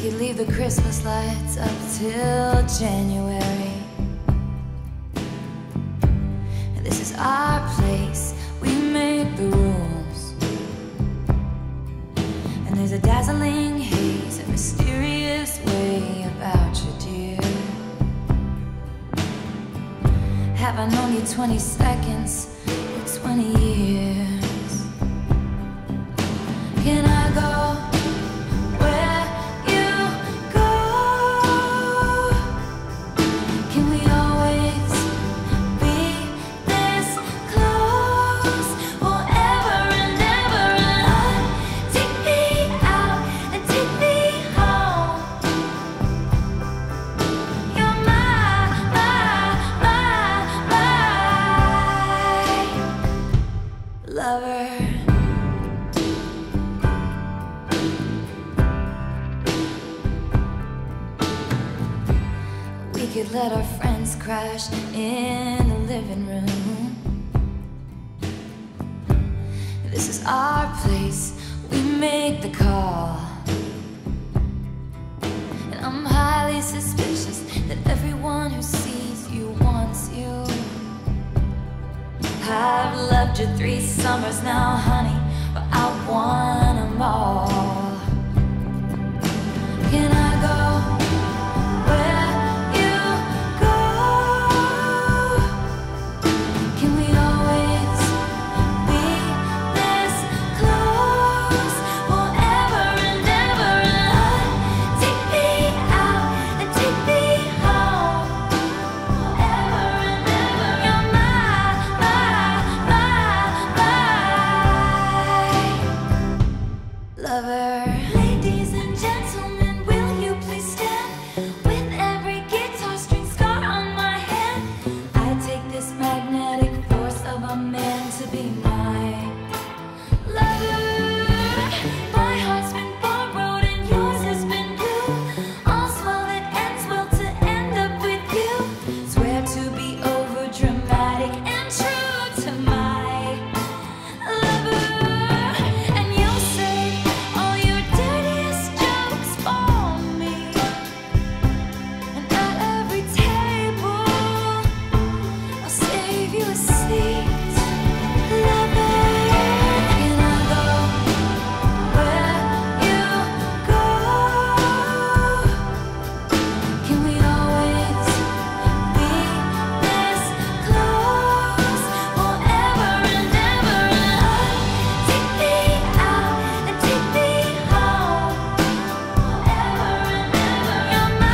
could leave the Christmas lights up till January. This is our place, we make the rules. And there's a dazzling haze, a mysterious way about you, dear. Have I known you 20 seconds or 20 years? Can I go where you go? Can we always be this close forever and ever? And take me out and take me home. You're my lover. We could let our friends crash in the living room. This is our place, we make the call. And I'm highly suspicious that everyone who sees you wants you. I've loved you 3 summers now, honey, but I want them all. Can I go where you go? Can we always be this close forever and ever? And take me out and take me home forever and ever. You're my lover. Ladies and gentlemen, will you please stand? With every guitar string scar on my hand, I take this magnetic force of a man to be my lover. My heart's been borrowed and yours has been blue. All's well that ends well to end up with you. Swear to be over dramatic and true to my lover. And you'll say all your dirtiest jokes for me. And at every table I'll save you a seat, lover. Can I go where you go? Can we always be this close forever and ever? Take me out and take me home forever and ever. You're my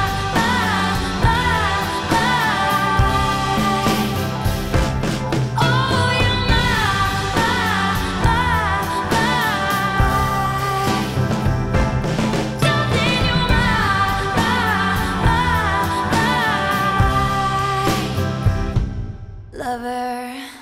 oh, you're my darling, you're my lover.